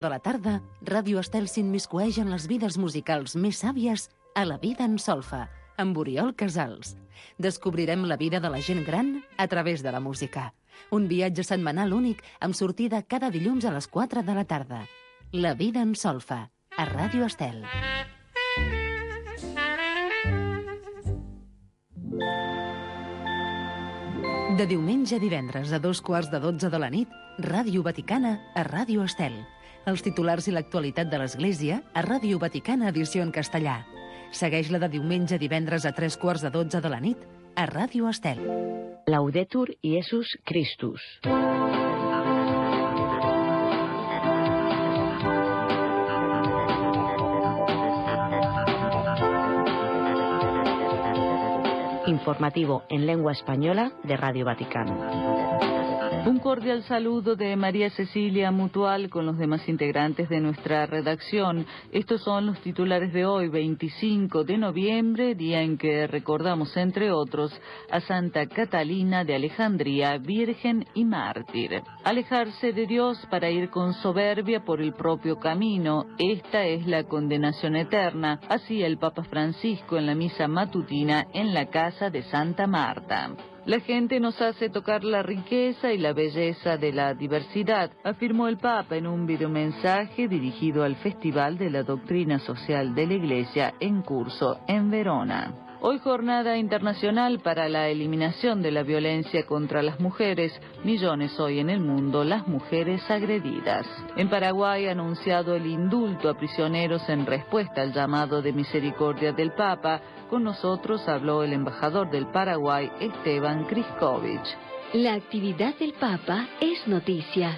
De la tarda, Ràdio Estel s'immiscueix en les vides musicals més sàvies a La vida en solfa, amb Oriol Casals. Descobrirem la vida de la gent gran a través de la música. Un viatge setmanal únic amb sortida cada dilluns a les 4 de la tarda. La vida en solfa, a Ràdio Estel. De diumenge a divendres a 2:15 de la nit, Ràdio Vaticana a Ràdio Estel. Els titulars i l'actualitat de l'Església a Ràdio Vaticana edició en castellà. Segueix-la de diumenge a divendres a 3:15 de la nit a Ràdio Estel. Laudetur Iesus Christus. Informativo en lengua española de Radio Vaticano. Un cordial saludo de María Cecilia Mutual con los demás integrantes de nuestra redacción. Estos son los titulares de hoy, 25 de noviembre, día en que recordamos, entre otros, a Santa Catalina de Alejandría, virgen y mártir. Alejarse de Dios para ir con soberbia por el propio camino, esta es la condenación eterna, así el Papa Francisco en la misa matutina en la casa de Santa Marta. La gente nos hace tocar la riqueza y la belleza de la diversidad, afirmó el Papa en un videomensaje dirigido al Festival de la Doctrina Social de la Iglesia en curso en Verona. Hoy jornada internacional para la eliminación de la violencia contra las mujeres. Millones hoy en el mundo las mujeres agredidas. En Paraguay ha anunciado el indulto a prisioneros en respuesta al llamado de misericordia del Papa. Con nosotros habló el embajador del Paraguay, Esteban Kriskovich. La actividad del Papa es noticia.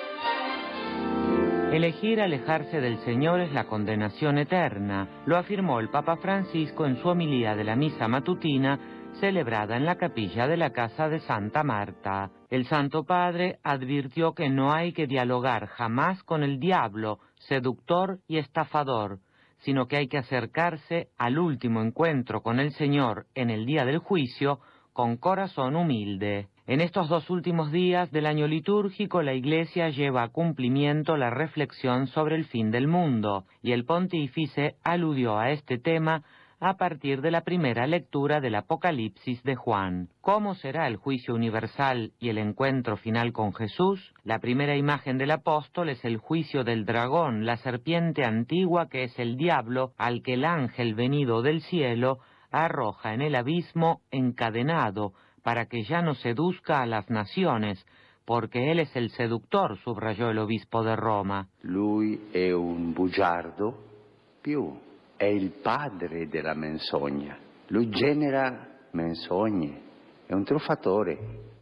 Elegir alejarse del Señor es la condenación eterna, lo afirmó el Papa Francisco en su homilía de la misa matutina celebrada en la capilla de la casa de Santa Marta. El Santo Padre advirtió que no hay que dialogar jamás con el diablo, seductor y estafador, sino que hay que acercarse al último encuentro con el Señor en el día del juicio con corazón humilde. En estos 2 últimos días del año litúrgico, la Iglesia lleva a cumplimiento la reflexión sobre el fin del mundo, y el pontífice aludió a este tema a partir de la primera lectura del Apocalipsis de Juan. ¿Cómo será el juicio universal y el encuentro final con Jesús? La primera imagen del apóstol es el juicio del dragón, la serpiente antigua que es el diablo, al que el ángel venido del cielo arroja en el abismo encadenado, para que ya no seduzca a las naciones, porque él es el seductor, subrayó el obispo de Roma. Lui è un bugiardo, più è il padre della menzogna. Lui genera menzogne, è un truffatore.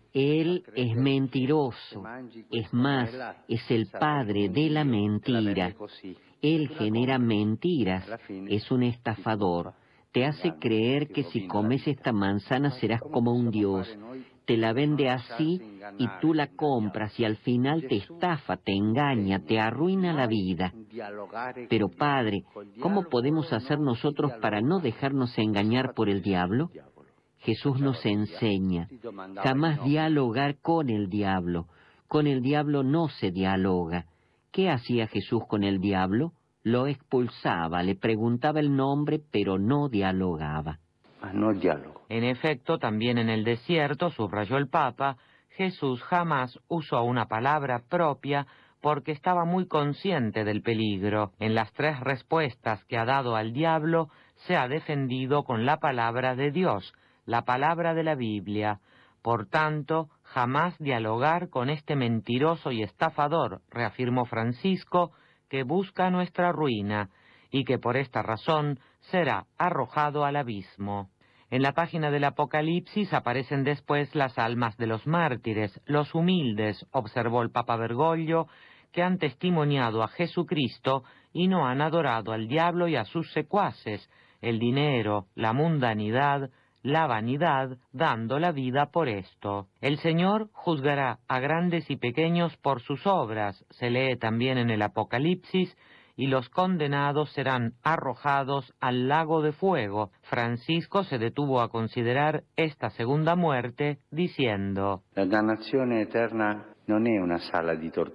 Él es mentiroso, es más, es el padre de la mentira. Él genera mentiras, es un estafador. Te hace creer que si comes esta manzana serás como un dios. Te la vende así y tú la compras y al final te estafa, te engaña, te arruina la vida. Pero Padre, ¿cómo podemos hacer nosotros para no dejarnos engañar por el diablo? Jesús nos enseña, jamás dialogar con el diablo. Con el diablo no se dialoga. ¿Qué hacía Jesús con el diablo? Lo expulsaba, le preguntaba el nombre, pero no dialogaba. No diálogo. En efecto, también en el desierto, subrayó el Papa, Jesús jamás usó una palabra propia porque estaba muy consciente del peligro. En las 3 respuestas que ha dado al diablo, se ha defendido con la palabra de Dios, la palabra de la Biblia. Por tanto, jamás dialogar con este mentiroso y estafador, reafirmó Francisco, que busca nuestra ruina y que por esta razón será arrojado al abismo. En la página del Apocalipsis aparecen después las almas de los mártires, los humildes, observó el Papa Bergoglio, que han testimoniado a Jesucristo y no han adorado al diablo y a sus secuaces, el dinero, la mundanidad, la vanidad, dando la vida por esto. El Señor juzgará a grandes y pequeños por sus obras, se lee también en el Apocalipsis, y los condenados serán arrojados al lago de fuego. Francisco se detuvo a considerar esta segunda muerte, diciendo: La dannazione eterna non è una sala di tortura,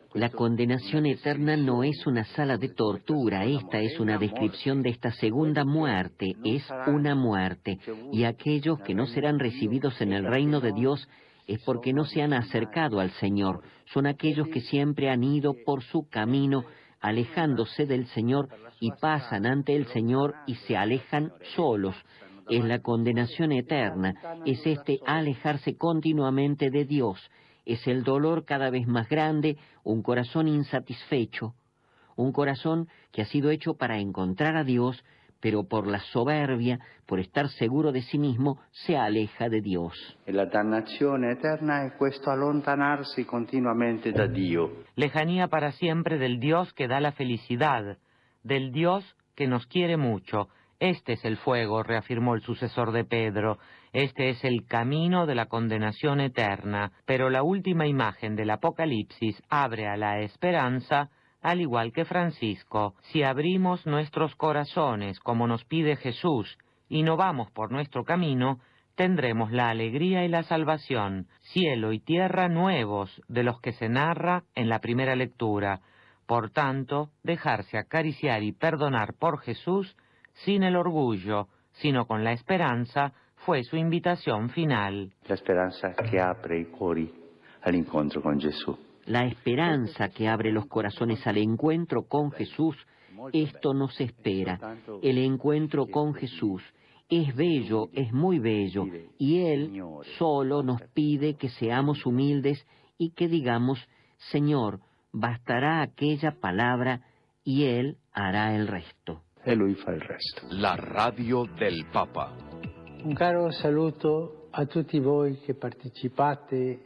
La condenación eterna no es una sala de tortura, esta es una descripción de esta segunda muerte, es una muerte, y aquellos que no serán recibidos en el reino de Dios es porque no se han acercado al Señor, son aquellos que siempre han ido por su camino, alejándose del Señor y pasan ante el Señor y se alejan solos. Es la condenación eterna, es este alejarse continuamente de Dios, es el dolor cada vez más grande, un corazón insatisfecho, un corazón que ha sido hecho para encontrar a Dios, pero por la soberbia, por estar seguro de sí mismo, se aleja de Dios. La dannazione eterna è questo allontanarsi continuamente da Dio. Lejanía para siempre del Dios que da la felicidad, del Dios que nos quiere mucho. Este es el fuego, reafirmó el sucesor de Pedro. Este es el camino de la condenación eterna. Pero la última imagen del Apocalipsis abre a la esperanza, al igual que Francisco. Si abrimos nuestros corazones como nos pide Jesús y no vamos por nuestro camino, tendremos la alegría y la salvación, cielo y tierra nuevos de los que se narra en la primera lectura. Por tanto, dejarse acariciar y perdonar por Jesús sin el orgullo, sino con la esperanza, fue su invitación final. La esperanza que abre i cuori all'incontro con Gesù. La esperanza que abre los corazones al encuentro con Jesús, esto nos espera. El encuentro con Jesús es bello, es muy bello, y Él solo nos pide que seamos humildes y que digamos, Señor, bastará aquella palabra y Él hará el resto. E lui fa il resto. La radio del Papa. Un caro saluto a tutti voi che partecipate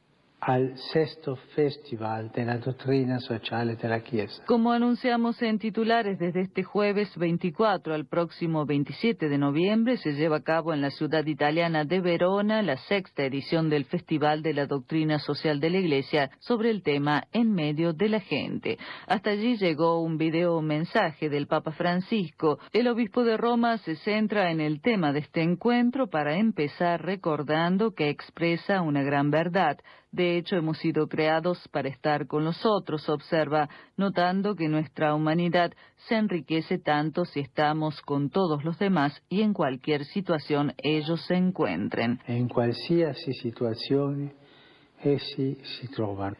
al sexto Festival de la Doctrina Sociale de la Chiesa. Como anunciamos en titulares, desde este jueves 24 al próximo 27 de noviembre se lleva a cabo en la ciudad italiana de Verona la sexta edición del Festival de la Doctrina Social de la Iglesia sobre el tema En medio de la gente. Hasta allí llegó un video mensaje del Papa Francisco. El obispo de Roma se centra en el tema de este encuentro para empezar recordando que expresa una gran verdad. De hecho, hemos sido creados para estar con los otros, observa, notando que nuestra humanidad se enriquece tanto si estamos con todos los demás y en cualquier situación ellos se encuentren. In qualsiasi situazione essi si trovano.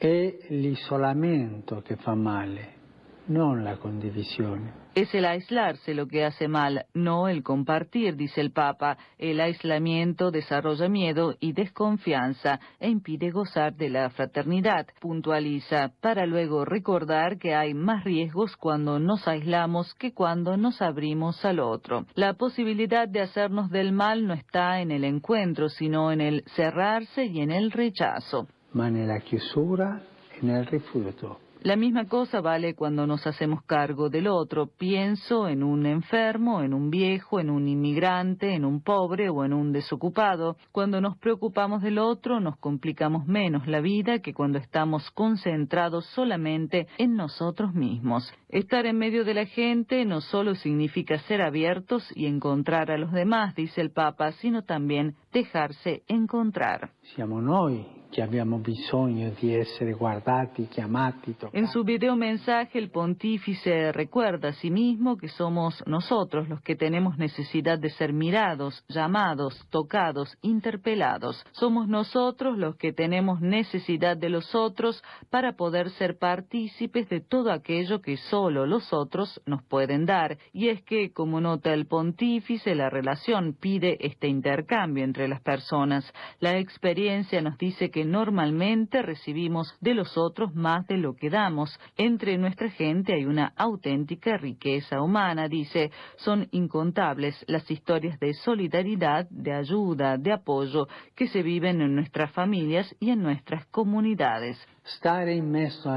È l'isolamento che fa male, non la condivisione. Es el aislarse lo que hace mal, no el compartir, dice el Papa. El aislamiento desarrolla miedo y desconfianza e impide gozar de la fraternidad, puntualiza, para luego recordar que hay más riesgos cuando nos aislamos que cuando nos abrimos al otro. La posibilidad de hacernos del mal no está en el encuentro, sino en el cerrarse y en el rechazo. Ma nella chiusura e nel rifiuto. La misma cosa vale cuando nos hacemos cargo del otro. Pienso en un enfermo, en un viejo, en un inmigrante, en un pobre o en un desocupado. Cuando nos preocupamos del otro, nos complicamos menos la vida que cuando estamos concentrados solamente en nosotros mismos. Estar en medio de la gente no solo significa ser abiertos y encontrar a los demás, dice el Papa, sino también dejarse encontrar. Siamo noi che abbiamo bisogno di essere guardati, chiamati, toccati. En su video mensaje, el pontífice recuerda a sí mismo que somos nosotros los que tenemos necesidad de ser mirados, llamados, tocados, interpelados. Somos nosotros los que tenemos necesidad de los otros para poder ser partícipes de todo aquello que solo los otros nos pueden dar. Y es que, como nota el pontífice, la relación pide este intercambio entre las personas. La experiencia nos dice que normalmente recibimos de los otros más de lo que damos. Entre nuestra gente hay una auténtica riqueza humana, dice. Son incontables las historias de solidaridad, de ayuda, de apoyo que se viven en nuestras familias y en nuestras comunidades. Estar en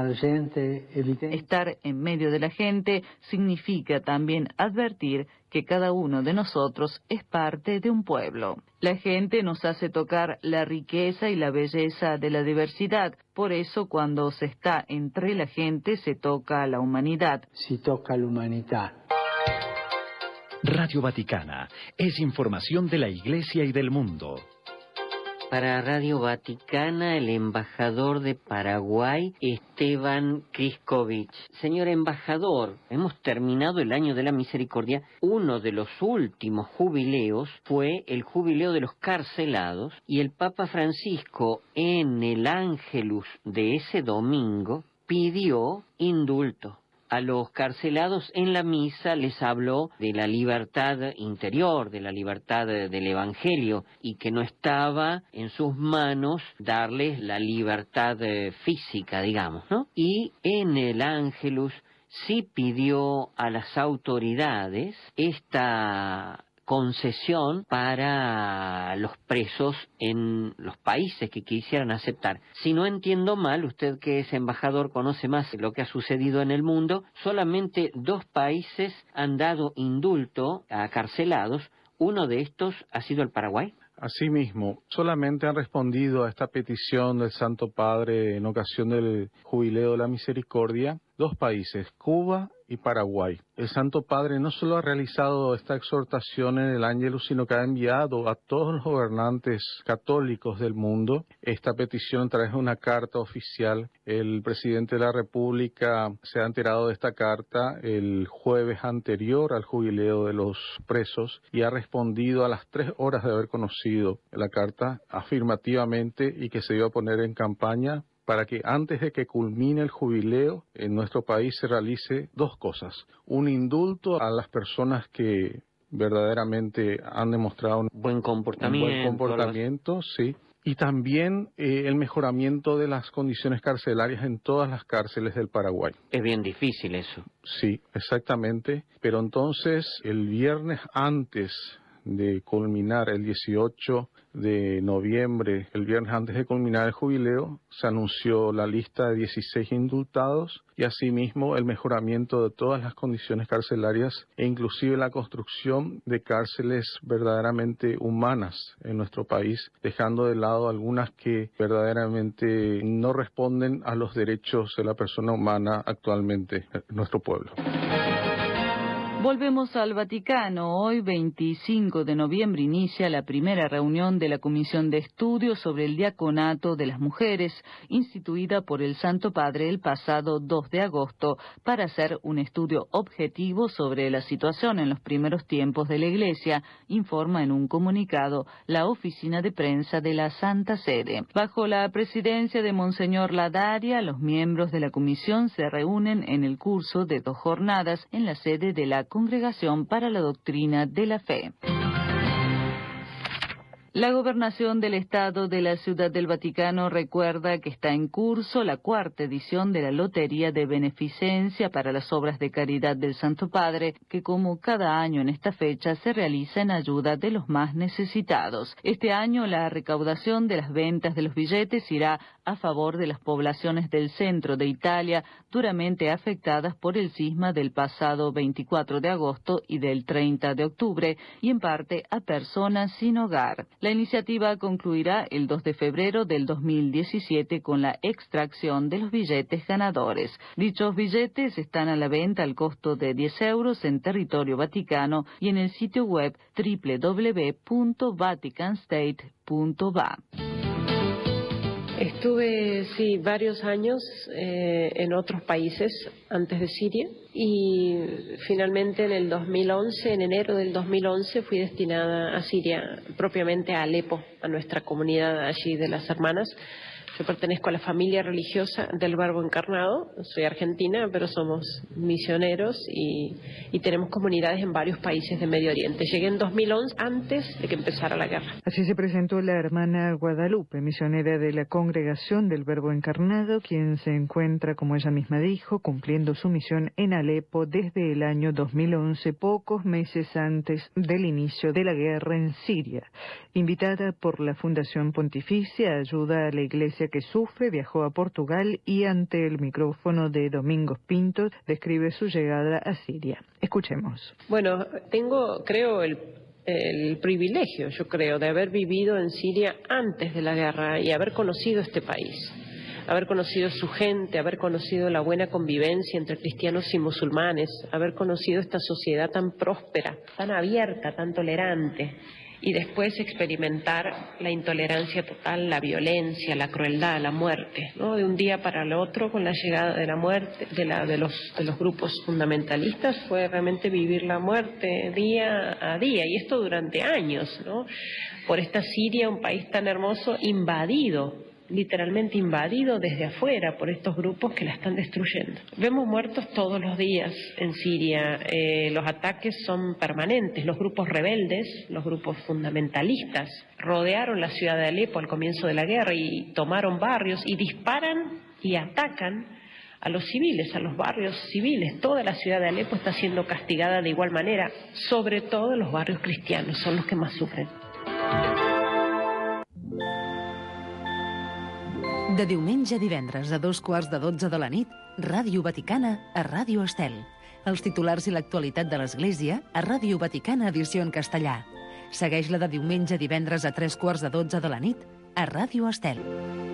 medio de la gente significa también advertir que cada uno de nosotros es parte de un pueblo. La gente nos hace tocar la riqueza y la belleza de la diversidad. Por eso, cuando se está entre la gente, se toca la humanidad. Si toca la humanidad. Radio Vaticana es información de la Iglesia y del mundo. Para Radio Vaticana, el embajador de Paraguay, Esteban Kriskovich. Señor embajador, hemos terminado el año de la misericordia. Uno de los últimos jubileos fue el jubileo de los carcelados, y el Papa Francisco, en el Ángelus de ese domingo, pidió indulto. A los carcelados en la misa les habló de la libertad interior, de la libertad del Evangelio, y que no estaba en sus manos darles la libertad física, digamos, ¿no? Y en el Ángelus sí pidió a las autoridades esta concesión para los presos en los países que quisieran aceptar. Si no entiendo mal, usted que es embajador conoce más lo que ha sucedido en el mundo, solamente 2 países han dado indulto a carcelados. Uno de estos ha sido el Paraguay. Asimismo, solamente han respondido a esta petición del Santo Padre en ocasión del Jubileo de la Misericordia 2 países, Cuba y Paraguay. El Santo Padre no solo ha realizado esta exhortación en el Ángelus, sino que ha enviado a todos los gobernantes católicos del mundo esta petición a través de una carta oficial. El presidente de la República se ha enterado de esta carta el jueves anterior al jubileo de los presos y ha respondido a las 3 horas de haber conocido la carta afirmativamente, y que se iba a poner en campaña para que antes de que culmine el jubileo en nuestro país se realice 2 cosas. Un indulto a las personas que verdaderamente han demostrado un buen comportamiento, sí. Y también el mejoramiento de las condiciones carcelarias en todas las cárceles del Paraguay. Es bien difícil eso. Sí, exactamente. Pero entonces, el viernes antes de culminar, el 18 de noviembre, el viernes antes de culminar el jubileo, se anunció la lista de 16 indultados y asimismo el mejoramiento de todas las condiciones carcelarias e inclusive la construcción de cárceles verdaderamente humanas en nuestro país, dejando de lado algunas que verdaderamente no responden a los derechos de la persona humana actualmente en nuestro pueblo. Volvemos al Vaticano. Hoy, 25 de noviembre, inicia la primera reunión de la Comisión de Estudios sobre el Diaconato de las Mujeres, instituida por el Santo Padre el pasado 2 de agosto, para hacer un estudio objetivo sobre la situación en los primeros tiempos de la Iglesia, informa en un comunicado la Oficina de Prensa de la Santa Sede. Bajo la presidencia de Monseñor Ladaria, los miembros de la comisión se reúnen en el curso de 2 jornadas en la sede de la Congregación para la Doctrina de la Fe. La Gobernación del Estado de la Ciudad del Vaticano recuerda que está en curso la 4ª edición de la Lotería de Beneficencia para las Obras de Caridad del Santo Padre, que como cada año en esta fecha se realiza en ayuda de los más necesitados. Este año la recaudación de las ventas de los billetes irá a favor de las poblaciones del centro de Italia duramente afectadas por el sisma del pasado 24 de agosto y del 30 de octubre, y en parte a personas sin hogar. La iniciativa concluirá el 2 de febrero del 2017 con la extracción de los billetes ganadores. Dichos billetes están a la venta al costo de 10 euros en territorio vaticano y en el sitio web www.vaticanstate.va. Estuve, varios años en otros países antes de Siria, y finalmente en el 2011, en enero del 2011, fui destinada a Siria, propiamente a Alepo, a nuestra comunidad allí de las hermanas. Yo pertenezco a la familia religiosa del Verbo Encarnado, soy argentina, pero somos misioneros y tenemos comunidades en varios países de Medio Oriente. Llegué en 2011, antes de que empezara la guerra. Así se presentó la hermana Guadalupe, misionera de la Congregación del Verbo Encarnado, quien se encuentra, como ella misma dijo, cumpliendo su misión en Alepo desde el año 2011, pocos meses antes del inicio de la guerra en Siria. Invitada por la Fundación Pontificia Ayuda a la Iglesia que Sufre, viajó a Portugal y ante el micrófono de Domingos Pinto describe su llegada a Siria. Escuchemos. Bueno, tengo, creo, el privilegio, de haber vivido en Siria antes de la guerra y haber conocido este país, haber conocido su gente, haber conocido la buena convivencia entre cristianos y musulmanes, haber conocido esta sociedad tan próspera, tan abierta, tan tolerante, y después experimentar la intolerancia total, la violencia, la crueldad, la muerte, ¿no? De un día para el otro, con la llegada de la muerte de los grupos fundamentalistas, fue realmente vivir la muerte día a día, y esto durante años, ¿no? Por esta Siria, un país tan hermoso, invadido, literalmente invadido desde afuera por estos grupos que la están destruyendo. Vemos muertos todos los días en Siria, los ataques son permanentes, los grupos rebeldes, los grupos fundamentalistas, rodearon la ciudad de Alepo al comienzo de la guerra y tomaron barrios y disparan y atacan a los civiles, a los barrios civiles. Toda la ciudad de Alepo está siendo castigada de igual manera, sobre todo los barrios cristianos, son los que más sufren. De diumenge a divendres a 2:15 de la nit, Ràdio Vaticana a Ràdio Estel. Els titulars i l'actualitat de l'Església a Ràdio Vaticana edició en castellà. Segueix-la de diumenge a divendres a 3:15 de la nit a Ràdio Estel.